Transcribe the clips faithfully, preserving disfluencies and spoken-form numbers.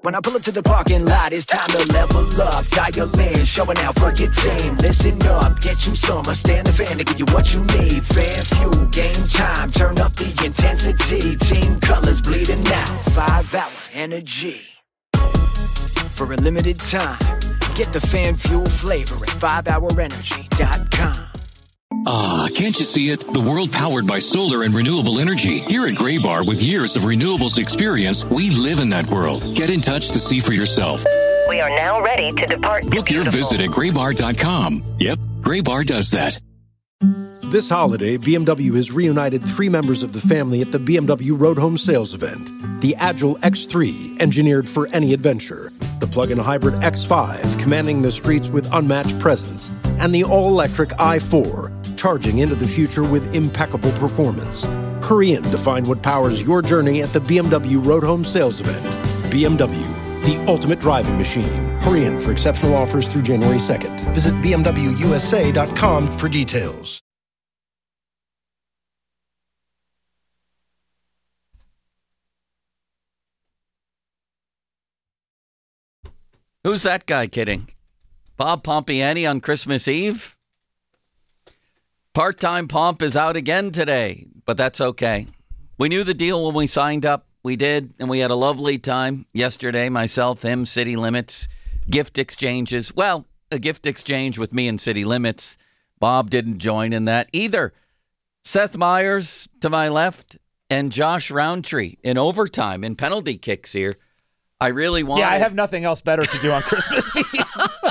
When I pull up to the parking lot, it's time to level up. Dial in, showing out for your team. Listen up, get you some. I stand the fan to give you what you need. Fan fuel, game time, turn up the intensity. Team colors bleeding out, five hour energy. For a limited time, get the fan fuel flavor at five hour energy dot com. Ah, can't you see it? The world powered by solar and renewable energy. Here at Graybar, with years of renewables experience, we live in that world. Get in touch to see for yourself. We are now ready to depart. Book your visit at graybar dot com. Yep, Graybar does that. This holiday, B M W has reunited three members of the family at the B M W Road Home Sales Event. The Agile X three, engineered for any adventure. The plug-in hybrid X five, commanding the streets with unmatched presence. And the all-electric i four, charging into the future with impeccable performance. Hurry in to find what powers your journey at the B M W Road Home Sales Event. B M W, the ultimate driving machine. Hurry in for exceptional offers through January second. Visit b m w u s a dot com for details. Who's that guy kidding? Bob Pompiani on Christmas Eve? Part-time Pomp is out again today, but that's okay. We knew the deal when we signed up. We did, and we had a lovely time yesterday. Myself, him, City Limits, gift exchanges. Well, a gift exchange with me and City Limits. Bob didn't join in that either. Seth Meyers to my left and Josh Roundtree in overtime in penalty kicks here. I really want. Yeah, I have nothing else better to do on Christmas Eve.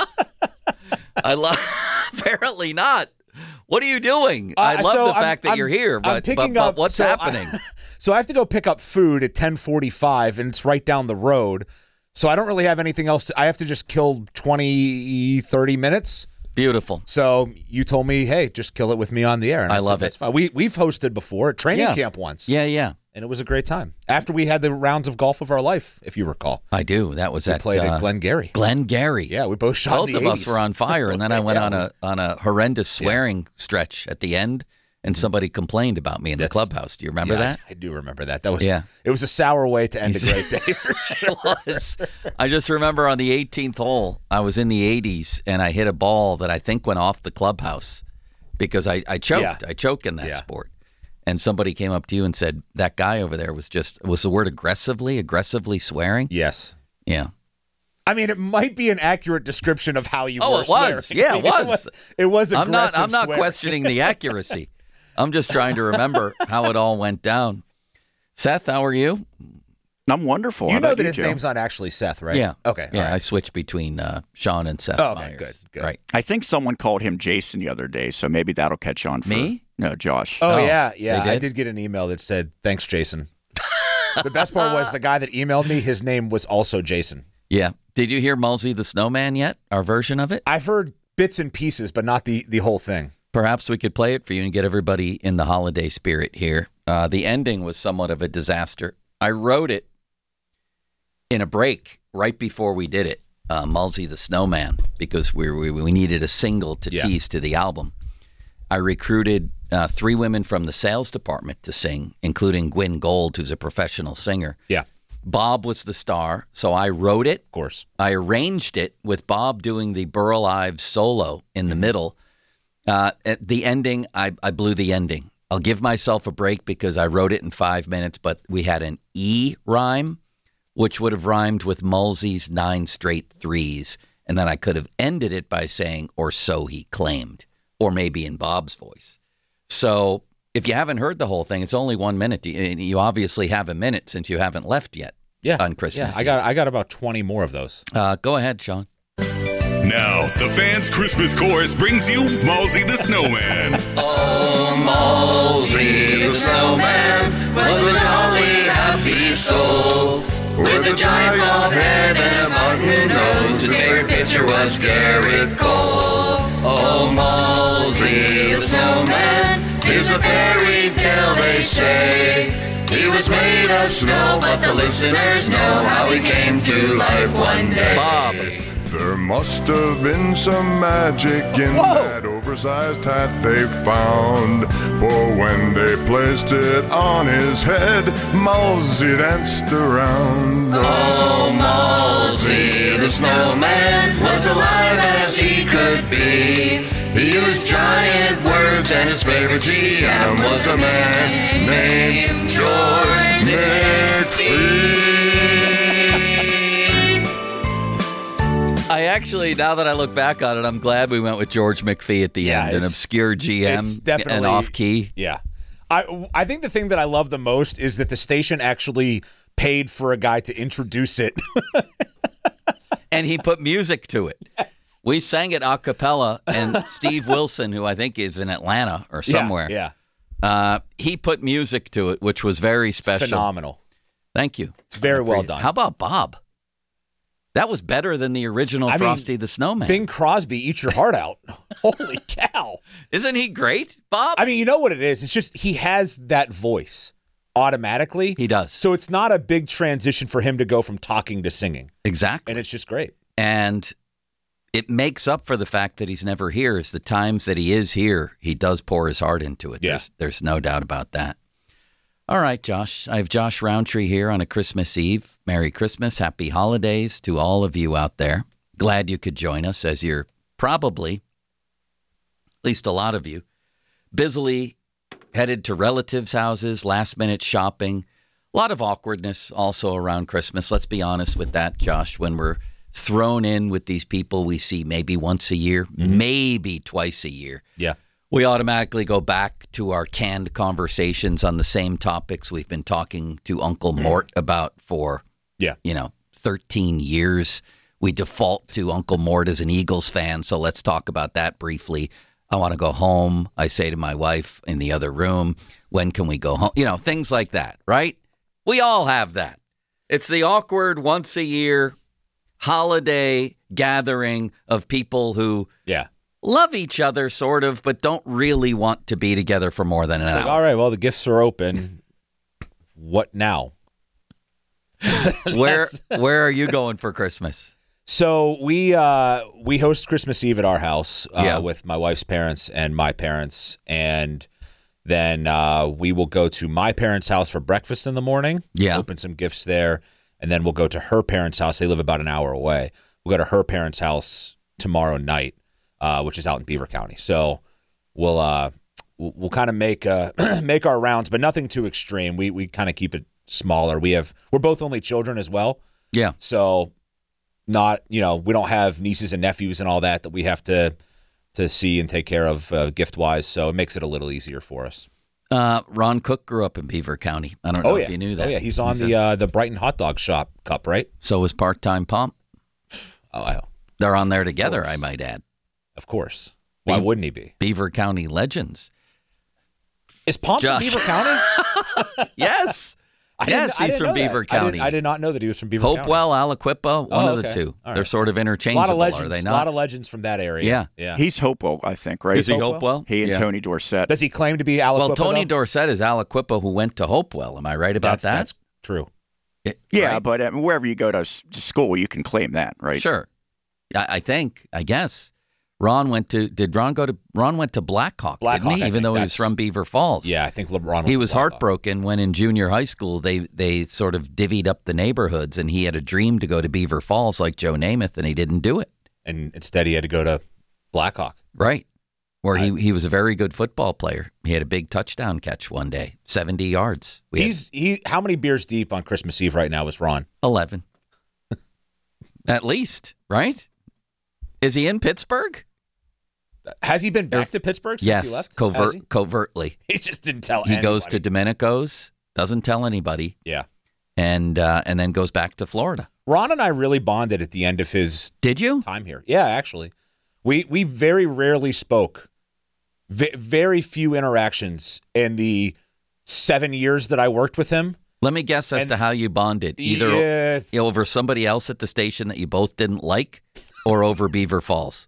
I love. Apparently not. What are you doing? Uh, I love so the fact I'm, that I'm, you're here, I'm but, picking but, but up, what's so happening? I, so I have to go pick up food at ten forty-five, and it's right down the road. So I don't really have anything else. To, I have to just kill twenty, thirty minutes. Beautiful. So you told me, hey, just kill it with me on the air. And I, I said, love That's it. fine. We, we've hosted before at training yeah. camp once. Yeah, yeah. And it was a great time. After we had the rounds of golf of our life, if you recall. I do. That was we at played uh, at Glengarry. Glengarry. Yeah, we both shot Both in the of eighties. us were on fire, and then I went yeah. on a on a horrendous swearing yeah. stretch at the end, and somebody complained about me in That's, the clubhouse. Do you remember yeah, that? I, I do remember that. That was yeah. It was a sour way to end a great day. For sure. It was. I just remember on the eighteenth hole, I was in the eighties, and I hit a ball that I think went off the clubhouse because I, I choked. Yeah. I choke in that yeah. sport. And somebody came up to you and said, that guy over there was just, was the word aggressively, aggressively swearing? Yes. Yeah. I mean, it might be an accurate description of how you oh, were it was. swearing. Yeah, I mean, it was. It was, it was aggressive I'm not, I'm not swearing. questioning the accuracy. I'm just trying to remember how it all went down. Seth, how are you? I'm wonderful. You How know about that you, his Joe? name's not actually Seth, right? Yeah. Okay. Yeah, right. I switched between uh, Sean and Seth Oh, okay, Meyers. good, good. Right. I think someone called him Jason the other day, so maybe that'll catch on for Me? No, Josh. Oh, Oh, yeah, yeah. they did? I did get an email that said, thanks, Jason. The best part was the guy that emailed me, his name was also Jason. Yeah. Did you hear Mulsey the Snowman yet? Our version of it? I've heard bits and pieces, but not the, the whole thing. Perhaps we could play it for you and get everybody in the holiday spirit here. Uh, the ending was somewhat of a disaster. I wrote it in a break right before we did it, uh, Mulsey the Snowman, because we, we we needed a single to Yeah. tease to the album. I recruited uh, three women from the sales department to sing, including Gwyn Gold, who's a professional singer. Yeah, Bob was the star, so I wrote it. of course. I arranged it with Bob doing the Burl Ives solo in the middle. Uh, at the ending, I, I blew the ending. I'll give myself a break because I wrote it in five minutes, but we had an E rhyme, which would have rhymed with Mulsey's nine straight threes. And then I could have ended it by saying, or so he claimed, or maybe in Bob's voice. So if you haven't heard the whole thing, it's only one minute. You obviously have a minute since you haven't left yet Yeah, on Christmas. Yeah, I got I got about twenty more of those. Uh, go ahead, Sean. Now, the fans' Christmas chorus brings you Mulsey the Snowman. Oh, Mulsey the Snowman was a jolly, happy soul. With a giant bald head and a button nose, his favorite picture was Garrett Cole. Oh, Mulsey the Snowman is a fairy tale, they say. He was made of snow, but the listeners know how he came to life one day. Bob. There must have been some magic in Whoa. that oversized hat they found. For when they placed it on his head, Malsey danced around. Oh, Malsey the snowman was alive as he could be. He used giant words and his favorite G M was a man named George McPhee. I actually, now that I look back on it, I'm glad we went with George McPhee at the Yeah, end, an it's- obscure G M it's definitely and off key. Yeah. I I think the thing that I love the most is that the station actually paid for a guy to introduce it. And he put music to it. Yes. We sang it a cappella, and Steve Wilson, who I think is in Atlanta or somewhere, Yeah. Uh, he put music to it, which was very special. Phenomenal. Thank you. It's very well done. How about Bob? That was better than the original I mean, Frosty the Snowman. Bing Crosby, eat your heart out. Holy cow. Isn't he great, Bob? I mean, you know what it is? It's just he has that voice automatically. He does. So it's not a big transition for him to go from talking to singing. Exactly. And it's just great. And it makes up for the fact that he's never here. Is the times that he is here, he does pour his heart into it. Yeah. There's, there's no doubt about that. All right, Josh. I have Josh Roundtree here on a Christmas Eve. Merry Christmas. Happy holidays to all of you out there. Glad you could join us as you're probably, at least a lot of you, busily headed to relatives' houses, last-minute shopping. A lot of awkwardness also around Christmas. Let's be honest with that, Josh, when we're thrown in with these people we see maybe once a year, mm-hmm. maybe twice a year. Yeah. We automatically go back to our canned conversations on the same topics we've been talking to Uncle Mort about for, yeah, you know, thirteen years. We default to Uncle Mort as an Eagles fan, so let's talk about that briefly. I want to go home. I say to my wife in the other room, when can we go home? You know, things like that, right? We all have that. It's the awkward once a year holiday gathering of people who yeah. love each other, sort of, but don't really want to be together for more than an It's hour. like, all right, well, the gifts are open. What now? where where are you going for Christmas? So we uh, we host Christmas Eve at our house uh, Yeah. with my wife's parents and my parents, and then uh, we will go to my parents' house for breakfast in the morning. Yeah. Open some gifts there, and then we'll go to her parents' house. They live about an hour away. We'll go to her parents' house tomorrow night, uh, which is out in Beaver County. So we'll uh, we'll, we'll kind of make uh, make our rounds, but nothing too extreme. We we kind of keep it smaller. We have we're both only children as well. Yeah. So not, you know, we don't have nieces and nephews and all that that we have to to see and take care of uh, gift wise. So it makes it a little easier for us. Uh, Ron Cook grew up in Beaver County. I don't know Oh yeah, if you knew that. Oh yeah, he's on He's the a- uh, the Brighton Hot Dog Shop Cup, right? So was part-time Pomp. Oh, I, They're on there together, course. I might add. of course. Why Beav- wouldn't he be? Beaver County legends. Is Pomp from Josh. Beaver County? Yes. I didn't- yes, I he's didn't from know that. Beaver I County. did, I did not know that he was from Beaver County. Hopewell, Alaquippa, one Oh, of the okay. two. All They're right. sort of A interchangeable, lot of legends. are they A not? lot of legends from that area. Yeah. yeah. He's Hopewell, I think, right? Is he Hopewell? Hopewell? He and Yeah. Tony Dorsett. Does he claim to be Aliquippa? Well, Tony though? Dorsett is Alaquippa who went to Hopewell. Am I right about that's, that? That's true. It- yeah, right? but uh, wherever you go to, s- to school, you can claim that, right? Sure. I, I think, I guess. Ron went to, did Ron go to, Ron went to Blackhawk, Blackhawk, didn't he? I Even think though he was that's- from Beaver Falls. Yeah, I think LeBron. He went was to Blackhawk. heartbroken when in junior high school they, they sort of divvied up the neighborhoods and he had a dream to go to Beaver Falls like Joe Namath and he didn't do it. and instead he had to go to Blackhawk. Right. Where I- he, he was a very good football player. He had a big touchdown catch one day, seventy yards. We had He's he. How many beers deep on Christmas Eve right now is Ron? eleven. At least, right? Is he in Pittsburgh? Has he been back If- to Pittsburgh since yes, he left? Has covert, he? covertly. He just didn't tell. He goes to anybody. Domenico's, doesn't tell anybody, Yeah. and uh, and then goes back to Florida. Ron and I really bonded at the end of his Did you? time here. Yeah, actually, we we very rarely spoke. V- very few interactions in the seven years that I worked with him. Let me guess as And- to how you bonded. Either Yeah. you know, over somebody else at the station that you both didn't like, or over Beaver Falls.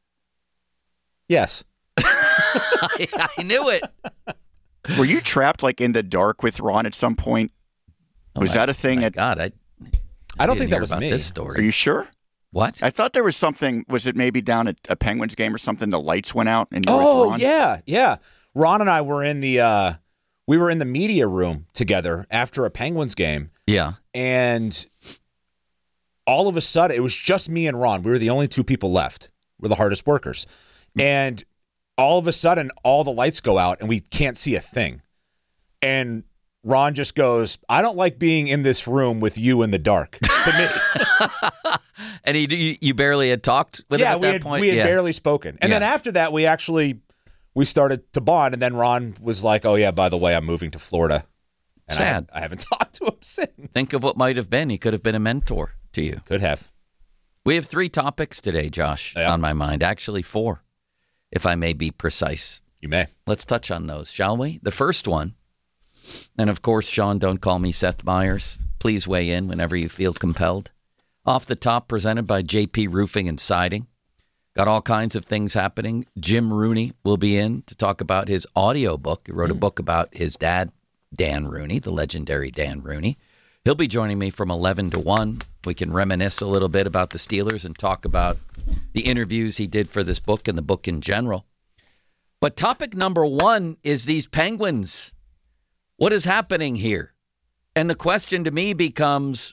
Yes. I, I knew it. Were you trapped like in the dark with Ron at some point? Oh Was my- that a thing? my At, God, I. I don't didn't think that hear was about me. This are story. you sure? What? I thought there was something. Was it maybe down at a Penguins game or something? The lights went out and you were Oh with Ron? yeah, yeah. Ron and I were in the uh, we were in the media room together after a Penguins game. Yeah. And all of a sudden, it was just me and Ron. We were the only two people left. We're the hardest workers. And all of a sudden, all the lights go out and we can't see a thing. And Ron just goes, I don't like being in this room with you in the dark, to me. And he, you, you barely had talked with yeah, him at we that had, point? we had yeah. barely spoken. And Yeah. then after that, we actually, we started to bond. And then Ron was like, oh, yeah, by the way, I'm moving to Florida. And Sad. I, I haven't talked to him since. Think of what might have been. He could have been a mentor to you. Could have. We have three topics today, Josh, Yeah. on my mind. Actually, four, if I may be precise. You may. Let's touch on those, shall we? The first one, and of course, Sean, don't call me Seth Meyers. Please weigh in whenever you feel compelled. Off the top, presented by J P Roofing and Siding. Got all kinds of things happening. Jim Rooney will be in to talk about his audio book. He wrote a book about his dad, Dan Rooney, the legendary Dan Rooney. He'll be joining me from eleven to one. We can reminisce a little bit about the Steelers and talk about the interviews he did for this book and the book in general. But topic number one is these Penguins. What is happening here? And the question to me becomes,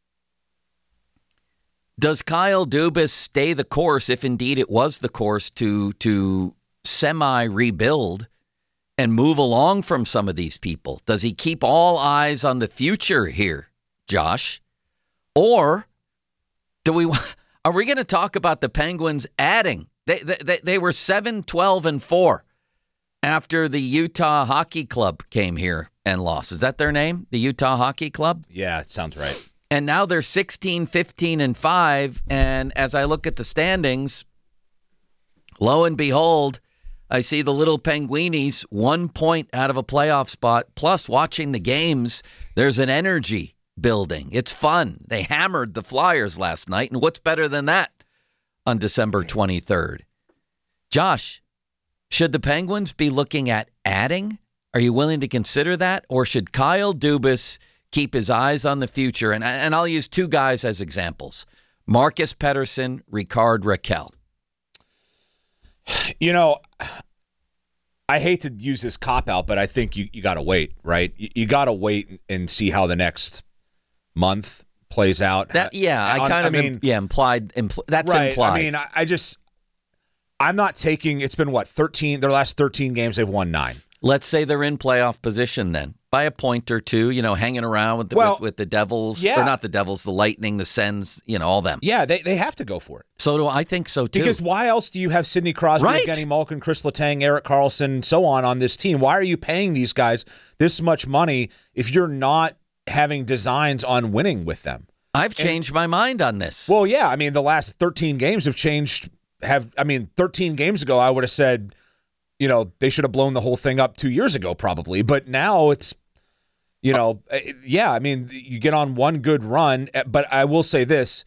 does Kyle Dubas stay the course, if indeed it was the course, to to semi-rebuild and move along from some of these people? Does he keep all eyes on the future here, Josh? Or do we are we going to talk about the Penguins adding? They, they they were seven, twelve, and four after the Utah Hockey Club came here and lost. Is that their name? The Utah Hockey Club? Yeah, it sounds right. And now they're sixteen, fifteen, and five. And as I look at the standings, lo and behold, I see the little Penguinis one point out of a playoff spot. Plus, watching the games, there's an energy building. It's fun. They hammered the Flyers last night. And what's better than that on December twenty-third? Josh, should the Penguins be looking at adding? Are you willing to consider that? Or should Kyle Dubas keep his eyes on the future? And, and I'll use two guys as examples. Marcus Pettersson, Ricard Raquel. You know, I hate to use this cop-out, but I think you, you got to wait, right? You, you got to wait and see how the next month plays out. That, yeah, I On- kind I of, mean, im- yeah, implied, impl- that's right. implied. I mean, I, I just, I'm not taking, it's been what, thirteen, their last thirteen games, they've won nine. Let's say they're in playoff position then, by a point or two, you know, hanging around with the, Well, with, with the Devils, yeah. or not the Devils, the Lightning, the Sens, you know, all them. Yeah, they, they have to go for it. So do I think so, too. Because why else do you have Sidney Crosby, Right. Evgeny Malkin, Chris Letang, Eric Carlson, so on on this team? Why are you paying these guys this much money if you're not having designs on winning with them? I've changed and, my mind on this. Well, yeah. I mean, the last thirteen games have changed. Have I mean, thirteen games ago, I would have said, you know, they should have blown the whole thing up two years ago, probably. But now it's, you know, yeah, I mean, you get on one good run. But I will say this.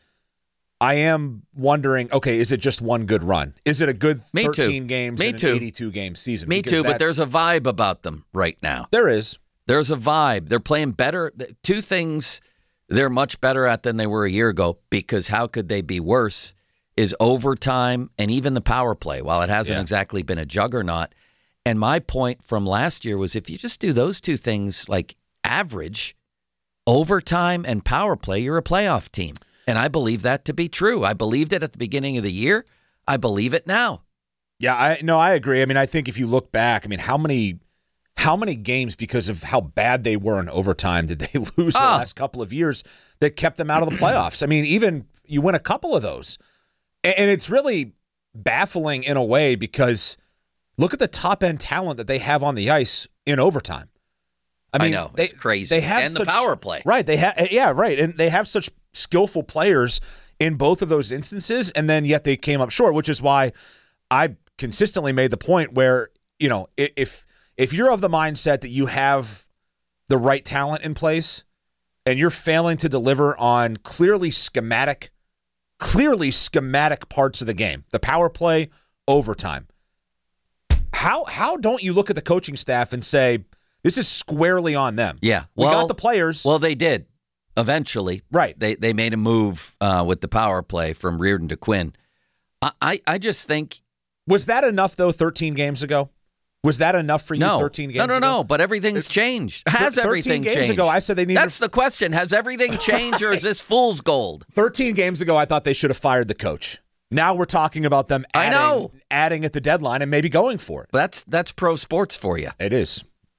I am wondering, okay, is it just one good run? Is it a good Me thirteen too. games Me in too. an eighty-two game season? Me Because too, but that's- there's a vibe about them right now. There is. There's a vibe. They're playing better. Two things they're much better at than they were a year ago, because how could they be worse, is overtime and even the power play, while it hasn't Yeah. exactly been a juggernaut. And my point from last year was, if you just do those two things like average, overtime and power play, you're a playoff team. And I believe that to be true. I believed it at the beginning of the year. I believe it now. Yeah, I no, I agree. I mean, I think if you look back, I mean, how many how many games, because of how bad they were in overtime, did they lose the Ah. last couple of years that kept them out of the playoffs? I mean, even you win a couple of those. And, and it's really baffling in a way, because look at the top end talent that they have on the ice in overtime. I mean, I know, they, it's crazy. They have And the such, power play. Right. They have yeah, right. And they have such skillful players in both of those instances, and then yet they came up short, which is why I consistently made the point where, you know, if if you're of the mindset that you have the right talent in place and you're failing to deliver on clearly schematic, clearly schematic parts of the game, the power play, overtime, how how don't you look at the coaching staff and say, this is squarely on them? Yeah. We Well, got the players. Well, they did. eventually. Right. They they made a move uh, with the power play from Reardon to Quinn. I, I, I just think... Was that enough, though, thirteen games ago? Was that enough for you no. thirteen games ago? No, no, ago? no, but everything's changed. Has everything games changed? ago, I said they needed... That's the question. Has everything changed or is this fool's gold? thirteen games ago, I thought they should have fired the coach. Now we're talking about them adding, I know. adding at the deadline and maybe going for it. That's that's pro sports for you. It is.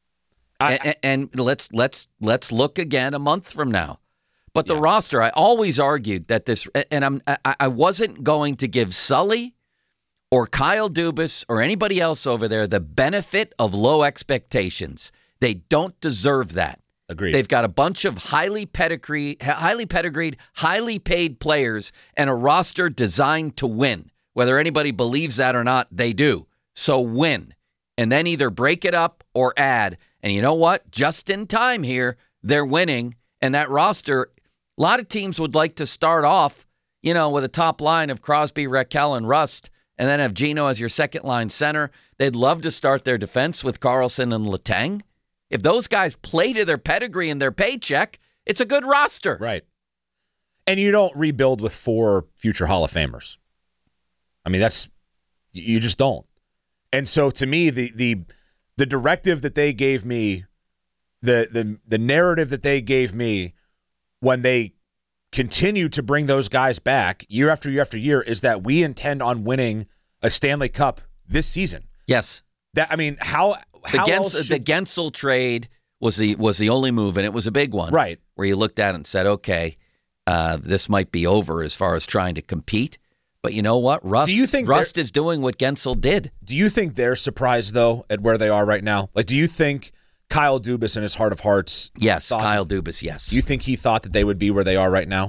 I, and, and let's let's let's look again a month from now. But the yeah. roster, I always argued that this, and I'm I, I wasn't going to give Sully or Kyle Dubas or anybody else over there the benefit of low expectations. They don't deserve that. Agreed. They've got a bunch of highly pedigreed, highly pedigreed, highly paid players and a roster designed to win. Whether anybody believes that or not, they do. So win. And then either break it up or add. And you know what? Just in time here, they're winning. And that roster, a lot of teams would like to start off, you know, with a top line of Crosby, Raquel, and Rust, and then have Gino as your second line center. They'd love to start their defense with Carlson and Letang. If those guys play to their pedigree and their paycheck, it's a good roster. Right. And you don't rebuild with four future Hall of Famers. I mean, that's, you just don't. And so to me, the the the directive that they gave me, the the the narrative that they gave me when they continue to bring those guys back year after year after year is that we intend on winning a Stanley Cup this season. Yes. That I mean, how The, How Gens- should... the Gensel trade was the was the only move, and it was a big one. Right. Where you looked at it and said, okay, uh, this might be over as far as trying to compete. But you know what? Rust, Do you think Rust is doing what Gensel did. Do you think they're surprised, though, at where they are right now? Like, do you think Kyle Dubas in his heart of hearts... Yes, thought, Kyle Dubas, yes. Do you think he thought that they would be where they are right now?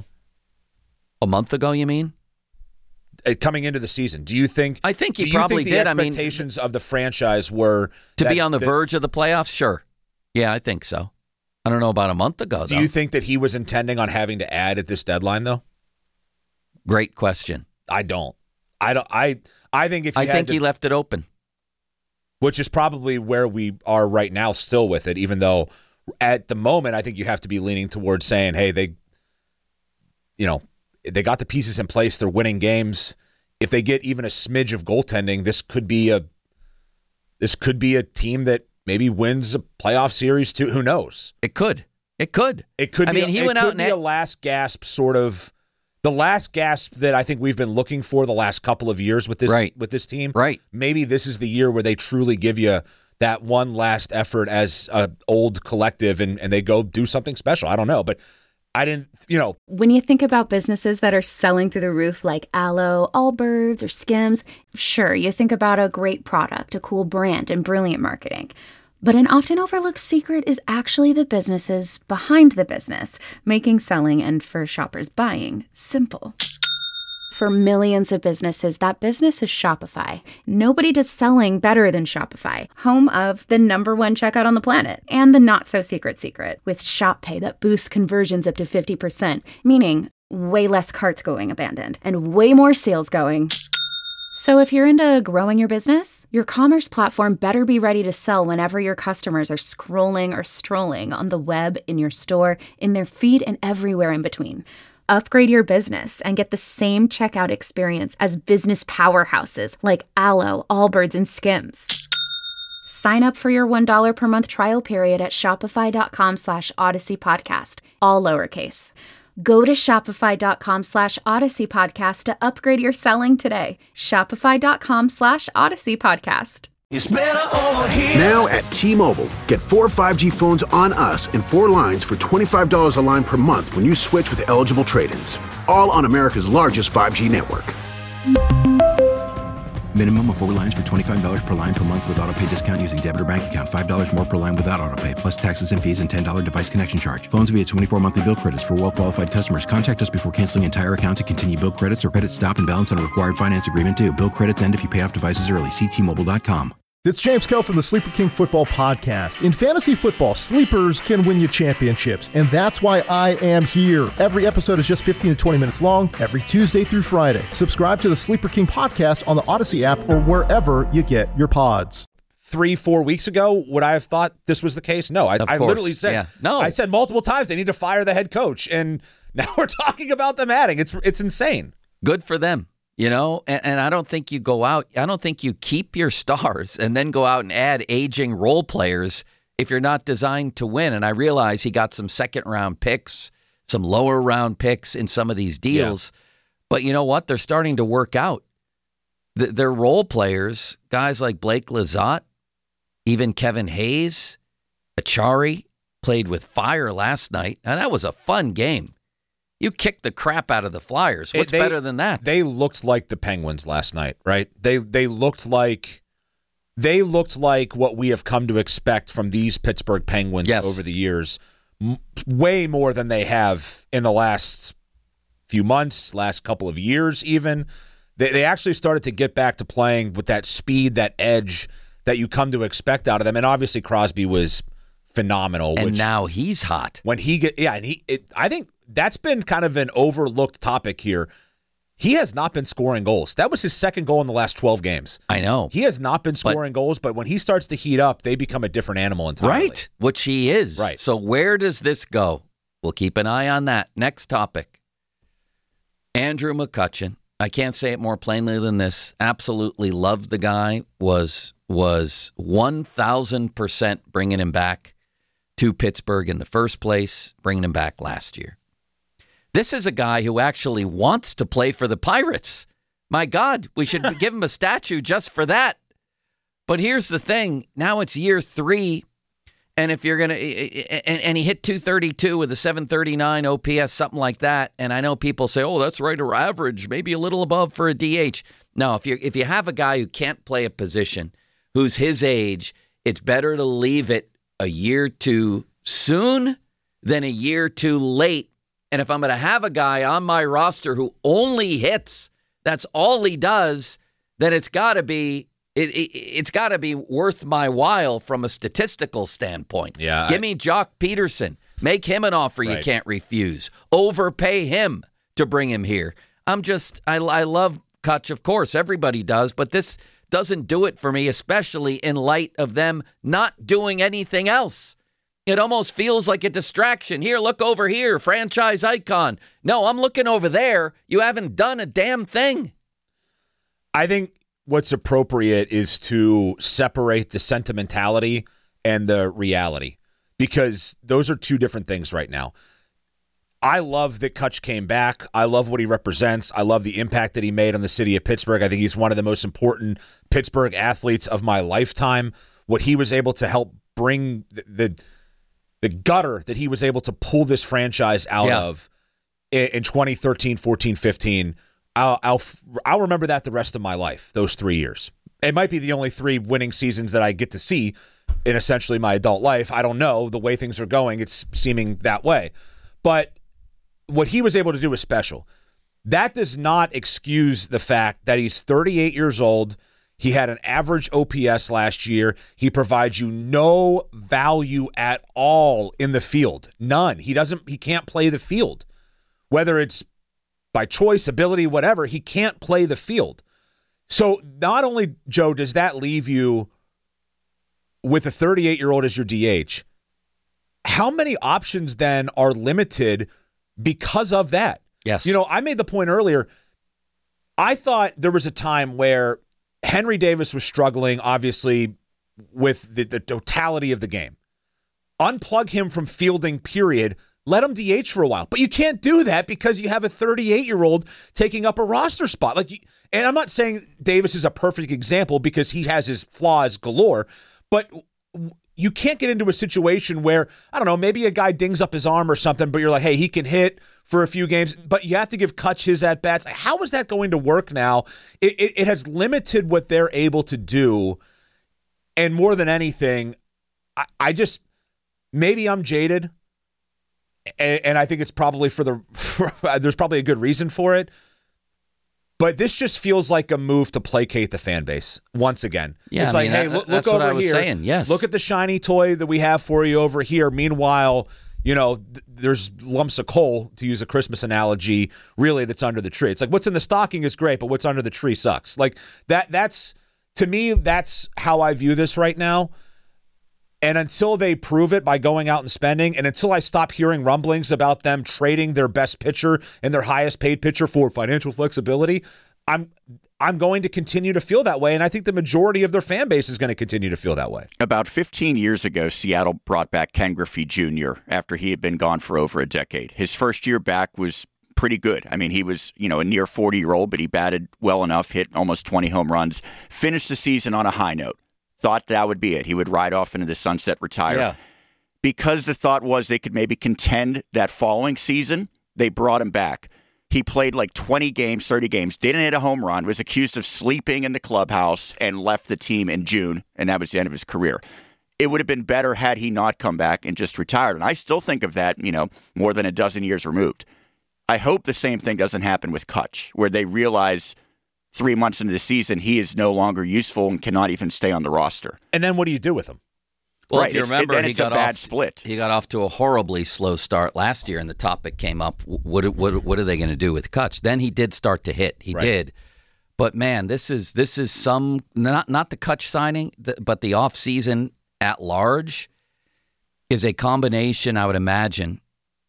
A month ago, you mean? Uh, coming into the season, do you think? I think he do probably you think the did. I mean, expectations of the franchise were to that, be on the that, verge of the playoffs. Sure, yeah, I think so. I don't know about a month ago. Do though. you think that he was intending on having to add at this deadline, though? Great question. I don't. I don't. I. I think if he I had think to, he left it open, which is probably where we are right now, still with it. Even though at the moment, I think you have to be leaning towards saying, "Hey, they, you know, they got the pieces in place. They're winning games." If they get even a smidge of goaltending, this could be a this could be a team that maybe wins a playoff series too. Who knows? It could. It could. It could. I be mean, a, he it went could out be and a last gasp sort of the last gasp that I think we've been looking for the last couple of years with this right. with this team. Right. Maybe this is the year where they truly give you that one last effort as a old collective, and and they go do something special. I don't know, but. I didn't, you know. When you think about businesses that are selling through the roof like Aloe, Allbirds, or Skims, sure, you think about a great product, a cool brand, and brilliant marketing. But an often overlooked secret is actually the businesses behind the business, making selling and for shoppers buying simple. For millions of businesses, that business is Shopify. Nobody does selling better than Shopify, home of the number one checkout on the planet and the not-so-secret secret with Shop Pay that boosts conversions up to fifty percent, meaning way less carts going abandoned and way more sales going. So if you're into growing your business, your commerce platform better be ready to sell whenever your customers are scrolling or strolling on the web, in your store, in their feed, and everywhere in between. Upgrade your business and get the same checkout experience as business powerhouses like Aloe, Allbirds, and Skims. Sign up for your one dollar per month trial period at shopify.com slash Odyssey Podcast, all lowercase. Go to shopify.com slash Odyssey Podcast to upgrade your selling today. Shopify.com slash Odyssey Podcast. It's better over here. Now at T-Mobile, get four five G phones on us and four lines for twenty-five dollars a line per month when you switch with eligible trade-ins. All on America's largest five G network. Minimum of four lines for twenty-five dollars per line per month with autopay discount using debit or bank account. five dollars more per line without autopay, plus taxes and fees and ten dollars device connection charge. Phones via twenty-four monthly bill credits for well-qualified customers. Contact us before canceling entire account to continue bill credits or credit stop and balance on a required finance agreement due. Bill credits end if you pay off devices early. See T Mobile dot com. It's James Kell from the Sleeper King Football Podcast. In fantasy football, sleepers can win you championships, and that's why I am here. Every episode is just fifteen to twenty minutes long, every Tuesday through Friday. Subscribe to the Sleeper King Podcast on the Odyssey app or wherever you get your pods. three, four weeks ago, would I have thought this was the case? No, I, I literally said, yeah. no. I said multiple times they need to fire the head coach, and now we're talking about them adding. It's it's insane. Good for them, you know. And, and I don't think you go out. I don't think you keep your stars and then go out and add aging role players if you're not designed to win. And I realize he got some second round picks, some lower round picks in some of these deals, yeah. but you know what? They're starting to work out. The, their role players, guys like Blake Lizotte. Even Kevin Hayes, Achari played with fire last night, and that was a fun game. You kicked the crap out of the Flyers. What's they, better than that? They looked like the Penguins last night, right? They they looked like they looked like what we have come to expect from these Pittsburgh Penguins yes. over the years, m- way more than they have in the last few months, last couple of years, even. They they actually started to get back to playing with that speed, that edge that you come to expect out of them. And obviously Crosby was phenomenal. And which, now he's hot. When he get yeah, and he it, I think that's been kind of an overlooked topic here. He has not been scoring goals. That was his second goal in the last twelve games. I know. He has not been scoring but, goals, but when he starts to heat up, they become a different animal entirely. Right, which he is. Right. So where does this go? We'll keep an eye on that. Next topic. Andrew McCutchen. I can't say it more plainly than this. Absolutely loved the guy. Was was one thousand percent bringing him back to Pittsburgh in the first place, bringing him back last year. This is a guy who actually wants to play for the Pirates. My God, we should give him a statue just for that. But here's the thing. Now it's year three, and if you're going to, and, and he hit two thirty-two with a seven thirty-nine O P S, something like that. And I know people say, oh, that's right, or average, maybe a little above for a D H. No, if you if you have a guy who can't play a position, who's his age, it's better to leave it a year too soon than a year too late. And if I'm going to have a guy on my roster who only hits, that's all he does, then it's got to be it, it, it's got to be worth my while from a statistical standpoint. Yeah, Give I, me Jock Peterson. Make him an offer right. you can't refuse. Overpay him to bring him here. I'm just, I, I love Kutch, of course. Everybody does, but this doesn't do it for me, especially in light of them not doing anything else. It almost feels like a distraction. Here, look over here, franchise icon. No, I'm looking over there. You haven't done a damn thing. I think what's appropriate is to separate the sentimentality and the reality, because those are two different things right now. I love that Kutch came back. I love what he represents. I love the impact that he made on the city of Pittsburgh. I think he's one of the most important Pittsburgh athletes of my lifetime. What he was able to help bring the the, the gutter that he was able to pull this franchise out yeah. of in, in twenty thirteen, fourteen, fifteen, I'll, I'll I'll remember that the rest of my life, those three years. It might be the only three winning seasons that I get to see in essentially my adult life. I don't know. The way things are going, it's seeming that way. But what he was able to do was special. That does not excuse the fact that he's thirty-eight years old. He had an average O P S last year. He provides you no value at all in the field. None. He doesn't. He can't play the field. Whether it's by choice, ability, whatever, he can't play the field. So not only, Joe, does that leave you with a thirty-eight-year-old as your D H, how many options then are limited because of that? Yes. You know, I made the point earlier. I thought there was a time where Henry Davis was struggling, obviously, with the, the totality of the game. Unplug him from fielding, period. Let him D H for a while. But you can't do that because you have a thirty-eight-year-old taking up a roster spot. Like, and I'm not saying Davis is a perfect example because he has his flaws galore, but you can't get into a situation where, I don't know, maybe a guy dings up his arm or something, but you're like, hey, he can hit for a few games, but you have to give Kutch his at-bats. How is that going to work now? It, it, it has limited what they're able to do, and more than anything, I, I just, maybe I'm jaded, and, and I think it's probably for the, for, there's probably a good reason for it, but this just feels like a move to placate the fan base once again. Yeah, it's I like, mean, hey, that, look, that's look what over I was here. saying. Yes. Look at the shiny toy that we have for you over here. Meanwhile, you know, th- there's lumps of coal, to use a Christmas analogy, really, that's under the tree. It's like what's in the stocking is great, but what's under the tree sucks. Like that. That's to me, that's how I view this right now. And until they prove it by going out and spending, and until I stop hearing rumblings about them trading their best pitcher and their highest paid pitcher for financial flexibility, I'm I'm going to continue to feel that way. And I think the majority of their fan base is going to continue to feel that way. About fifteen years ago, Seattle brought back Ken Griffey Junior after he had been gone for over a decade. His first year back was pretty good. I mean, he was, you know, a near forty-year-old, but he batted well enough, hit almost twenty home runs, finished the season on a high note. Thought that would be it. He would ride off into the sunset, retire. Yeah. Because the thought was they could maybe contend that following season, they brought him back. He played like twenty games, thirty games, didn't hit a home run, was accused of sleeping in the clubhouse, and left the team in June, and that was the end of his career. It would have been better had he not come back and just retired. And I still think of that, you know, more than a dozen years removed. I hope the same thing doesn't happen with Kutch, where they realize three months into the season, he is no longer useful and cannot even stay on the roster. And then what do you do with him? Well, right. if you It's- remember, then he it's got a bad off, split. He got off to a horribly slow start last year, and the topic came up: what what what are they going to do with Kutch? Then he did start to hit. He Right. did, but man, this is this is some not not the Kutch signing, but the off season at large is a combination, I would imagine,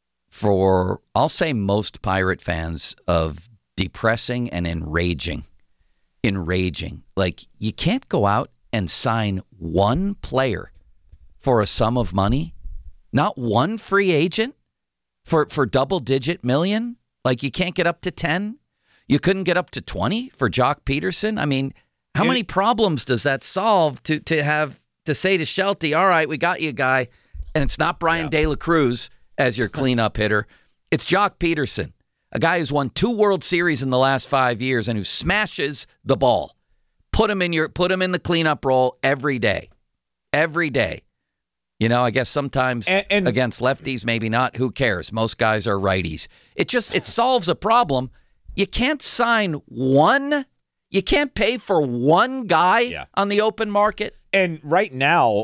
for I'll say most Pirate fans, of depressing and enraging. Enraging. Like, you can't go out and sign one player for a sum of money, not one free agent for, for double digit million. Like, you can't get up to ten. You couldn't get up to twenty for Jock Peterson. I mean, how many problems does that solve to, to have to say to Shelty, all right, we got you a guy, and it's not Brian De La Cruz as your cleanup hitter. It's Jock Peterson, a guy who's won two World Series in the last five years and who smashes the ball. Put him in your put him in the cleanup role every day. Every day. You know, I guess sometimes And- and- against lefties, maybe not. Who cares? Most guys are righties. It just it solves a problem. You can't sign one. You can't pay for one guy Yeah. on the open market. And right now,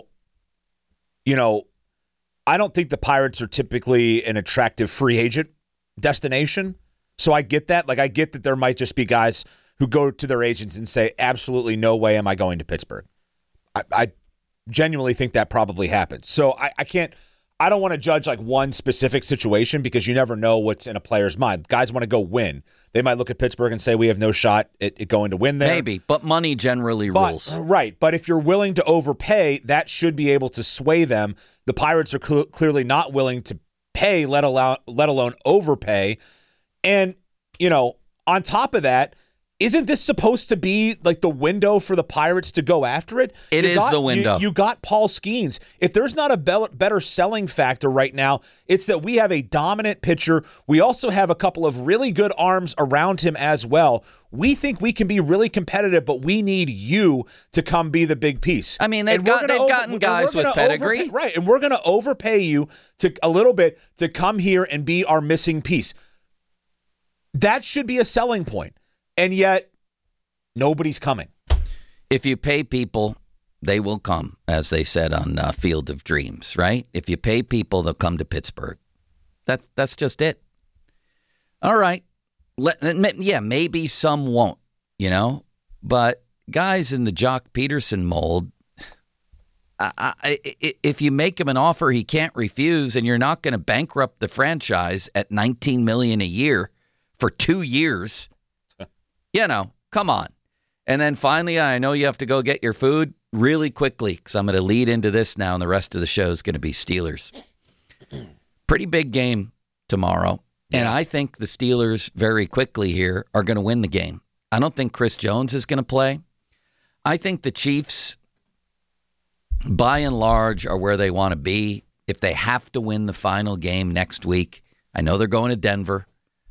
you know, I don't think the Pirates are typically an attractive free agent destination. So I get that. Like, I get that there might just be guys who go to their agents and say, absolutely no way am I going to Pittsburgh. I, I genuinely think that probably happens. So I, I can't, I don't want to judge like one specific situation because you never know what's in a player's mind. Guys want to go win. They might look at Pittsburgh and say, we have no shot at, at going to win there. Maybe, but money generally But- rules. Right, but if you're willing to overpay, that should be able to sway them. The Pirates are cl- clearly not willing to pay, let alone let alone overpay. And, you know, on top of that, isn't this supposed to be like the window for the Pirates to go after it? It You is got- the window. You, you got Paul Skeens. If there's not a be- better selling factor right now, it's that we have a dominant pitcher. We also have a couple of really good arms around him as well. We think we can be really competitive, but we need you to come be the big piece. I mean, they've And we're got gonna they've gotten and guys we're with gonna pedigree. overpay- right, and we're going to overpay you to a little bit to come here and be our missing piece. That should be a selling point, and yet nobody's coming. If you pay people, they will come, as they said on uh, Field of Dreams, right? If you pay people, they'll come to Pittsburgh. That that's just it. All right. Let, yeah, maybe some won't, you know, but guys in the Jock Peterson mold, I, I, I, if you make him an offer he can't refuse, and you're not going to bankrupt the franchise at nineteen million dollars a year for two years, you know, come on. And then finally, I know you have to go get your food really quickly because I'm going to lead into this now, and the rest of the show is going to be Steelers. Pretty big game tomorrow. And I think the Steelers very quickly here are going to win the game. I don't think Chris Jones is going to play. I think the Chiefs, by and large, are where they want to be. If they have to win the final game next week, I know they're going to Denver,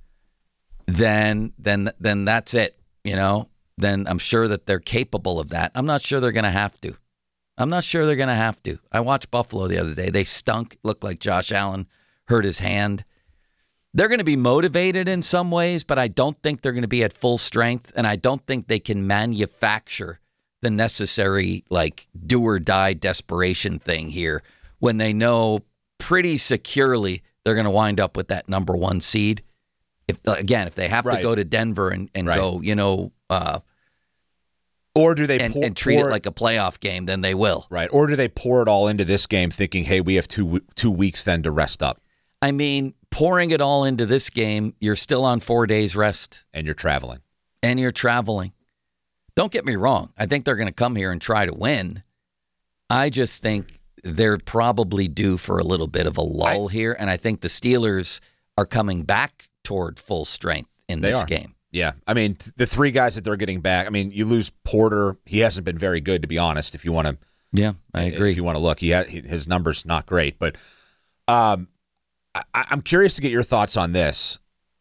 then then then that's it, you know. Then I'm sure that they're capable of that. I'm not sure they're going to have to. I'm not sure they're going to have to. I watched Buffalo the other day. They stunk. Looked like Josh Allen hurt his hand. They're going to be motivated in some ways, but I don't think they're going to be at full strength, and I don't think they can manufacture the necessary, like, do-or-die desperation thing here when they know pretty securely they're going to wind up with that number one seed. If again, if they have Right. to go to Denver and, and Right. go, you know, uh, Or do they and, pour, and treat pour it like a playoff game, then they will. Right. Or do they pour it all into this game thinking, hey, we have two two weeks then to rest up? I mean, pouring it all into this game, you're still on four days rest. And you're traveling. And you're traveling. Don't get me wrong. I think they're going to come here and try to win. I just think they're probably due for a little bit of a lull I, here, and I think the Steelers are coming back toward full strength in this are. game. Yeah. I mean, the three guys that they're getting back, I mean, you lose Porter. He hasn't been very good, to be honest, if you want to. Yeah, I agree. If you want to look, he had, his numbers not great. But um, I, I'm curious to get your thoughts on this.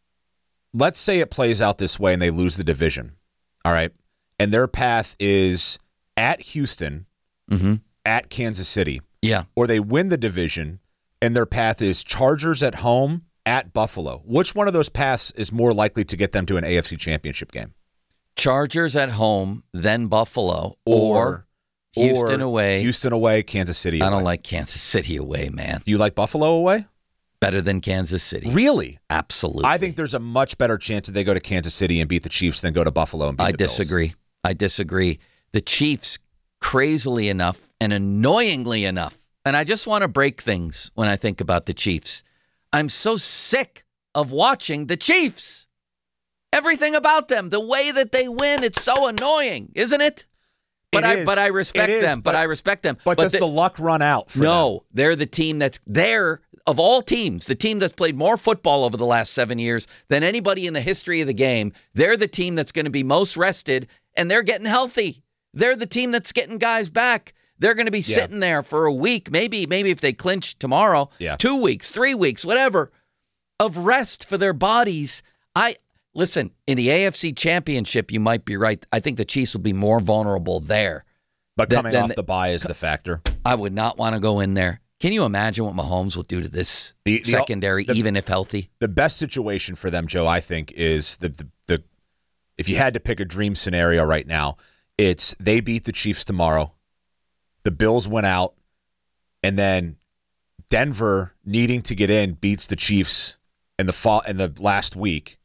Let's say it plays out this way and they lose the division, all right? And their path is at Houston, mm-hmm. at Kansas City. Yeah. Or they win the division and their path is Chargers at home, at Buffalo. Which one of those paths is more likely to get them to an A F C Championship game? Chargers at home, then Buffalo, or, or Houston or away. Houston away, Kansas City away. I don't like Kansas City away, man. Do you like Buffalo away? Better than Kansas City. Really? Absolutely. I think there's a much better chance that they go to Kansas City and beat the Chiefs than go to Buffalo and beat I the Bills. disagree. I disagree. The Chiefs, crazily enough and annoyingly enough, and I just want to break things when I think about the Chiefs. I'm so sick of watching the Chiefs. Everything about them, the way that they win, it's so annoying, isn't it? But it I is. but I respect it them. Is, but, but I respect them. But, but does the, the luck run out for No, them? they're the team that's there of all teams, the team that's played more football over the last seven years than anybody in the history of the game. They're the team that's going to be most rested, and they're getting healthy. They're the team that's getting guys back. They're going to be Yeah. sitting there for a week, maybe maybe if they clinch tomorrow, Yeah. two weeks, three weeks, whatever, of rest for their bodies. I listen, in the A F C Championship, you might be right. I think the Chiefs will be more vulnerable there. But than- coming than off the- the bye is the factor. I would not want to go in there. Can you imagine what Mahomes will do to this The- the- secondary, the- even if healthy? The best situation for them, Joe, I think, is the, the the if you had to pick a dream scenario right now, it's they beat the Chiefs tomorrow, the Bills went out, and then Denver needing to get in beats the Chiefs in the fall in the last week.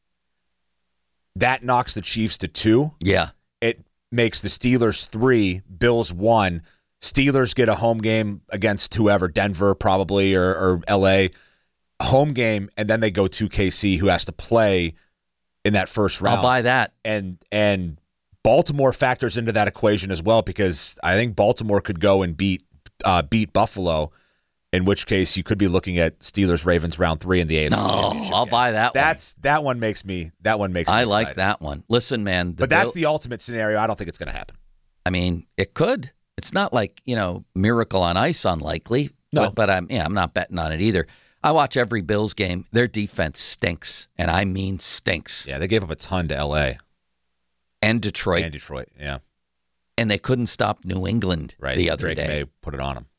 That knocks the Chiefs to two. Yeah. It makes the Steelers three, Bills one. Steelers get a home game against whoever, Denver probably or, or L A. Home game, and then they go to K C, who has to play in that first round. I'll buy that. And and Baltimore factors into that equation as well, because I think Baltimore could go and beat uh, beat Buffalo, in which case you could be looking at Steelers Ravens round three in the A F C No, Championship I'll game. buy that one. That's that one makes me that one makes me I like excited. that one. Listen, man. the But that's Bill- the ultimate scenario. I don't think it's going to happen. I mean, it could. It's not like, you know, miracle on ice unlikely. No. But, but I'm yeah, I'm not betting on it either. I watch every Bills game. Their defense stinks, and I mean stinks. Yeah, they gave up a ton to L A And Detroit. and Detroit. Yeah, And they couldn't stop New England right. the other Drake day. May put it on them.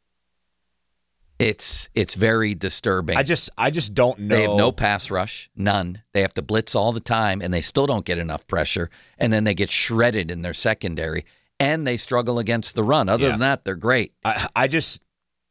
It's it's very disturbing. I just I just don't know. They have no pass rush, none. They have to blitz all the time, and they still don't get enough pressure. And then they get shredded in their secondary, and they struggle against the run. Other Yeah. than that, they're great. I, I just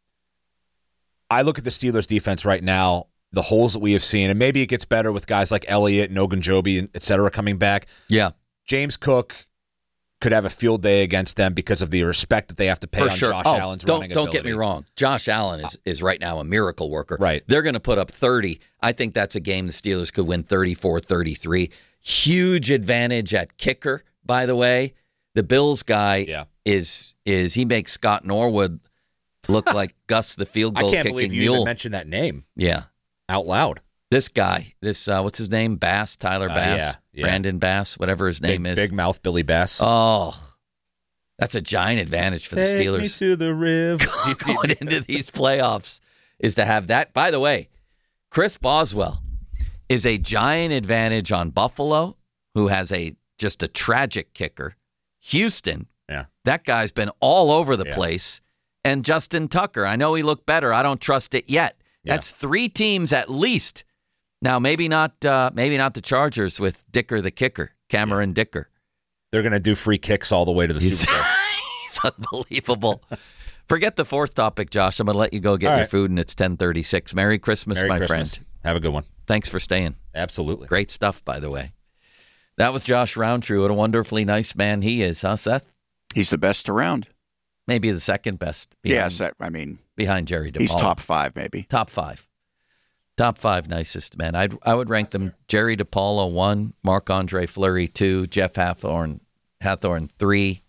I look at the Steelers defense right now, the holes that we have seen, and maybe it gets better with guys like Elliott and Ogunjobi and et cetera coming back. Yeah. James Cook could have a field day against them because of the respect that they have to pay For on sure. Josh oh, Allen's don't running don't get me ability. wrong. Josh Allen is, is right now a miracle worker. Right. They're going to put up thirty. I think that's a game the Steelers could win thirty-four thirty-three. Huge advantage at kicker, by the way. The Bills guy Yeah. is is he makes Scott Norwood look like Gus the field I goal can't kicking believe you mule. even mentioned that name Yeah. out loud. This guy, this uh, what's his name? Bass, Tyler Uh, Bass, yeah, yeah. Brandon Bass, whatever his name Big, is. big mouth Billy Bass. Oh, that's a giant advantage for the Take Steelers. me to the river. Going into these playoffs is to have that. By the way, Chris Boswell is a giant advantage on Buffalo, who has a just a tragic kicker. Houston, Yeah. that guy's been all over the Yeah. place. And Justin Tucker, I know he looked better. I don't trust it yet. Yeah. That's three teams at least. Now, maybe not uh, maybe not the Chargers with Dicker the kicker, Cameron Dicker. They're going to do free kicks all the way to the He's, Super Bowl. he's unbelievable. Forget the fourth topic, Josh. I'm going to let you go get All your right. food, and it's ten thirty-six. Merry Christmas, Merry my Christmas. friend. Have a good one. Thanks for staying. Absolutely. Great stuff, by the way. That was Josh Roundtree. What a wonderfully nice man he is, huh, Seth? He's the best around. Maybe the second best. Behind, yes, that, I mean. Behind Jerry DiPaolo. He's top five, maybe. Top five. Top five nicest men. I'd, I would rank them Jerry DiPaolo one, Marc-Andre Fleury two, Jeff Hathorn, Hathorn three.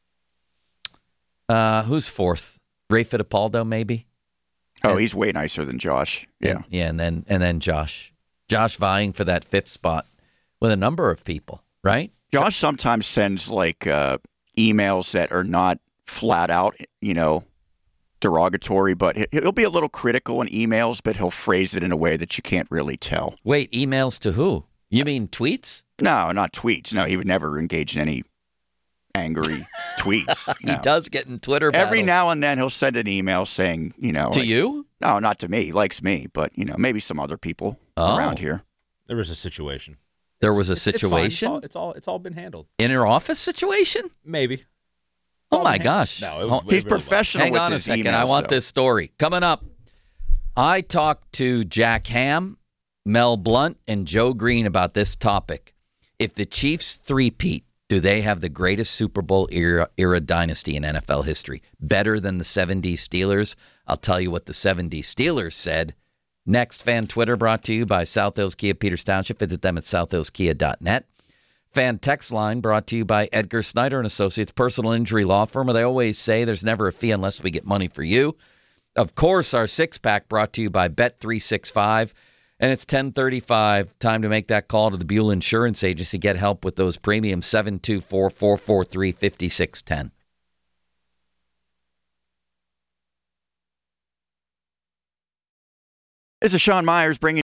Uh, who's fourth? Ray Fittipaldo, maybe? Oh, and, he's way nicer than Josh. Yeah. And, yeah, and then and then Josh. Josh vying for that fifth spot with a number of people, right? Josh sometimes sends like uh, emails that are not flat out, you know, derogatory, but he'll be a little critical in emails, but he'll phrase it in a way that you can't really tell. Wait, emails to who? You mean tweets? No, not tweets. No, he would never engage in any angry tweets. He no. does get in Twitter battles. Every now and then he'll send an email saying, you know. To like, you? No, not to me. He likes me, but, you know, maybe some other people oh. around here. There was a situation. There was a it's, it's situation? It's, it's all, it's all it's all been handled. Inner office situation? Maybe. Oh, my gosh. No, it was, He's it really professional Hang with on a his second. emails, I want so. this story. Coming up, I talked to Jack Ham, Mel Blount, and Joe Green about this topic. If the Chiefs three-peat, do they have the greatest Super Bowl era, era dynasty in N F L history? Better than the seventies Steelers? I'll tell you what the seventies Steelers said. Next, Fan Twitter brought to you by South Hills Kia Peters Township. Visit them at south hills kia dot net. Fan Text Line brought to you by Edgar Snyder and Associates, personal injury law firm, where they always say there's never a fee unless we get money for you. Of course, our six-pack brought to you by Bet three sixty-five. And it's ten thirty-five. Time to make that call to the Buell Insurance Agency. Get help with those premiums. seven two four, four four three, five six one zero. This is Sean Myers bringing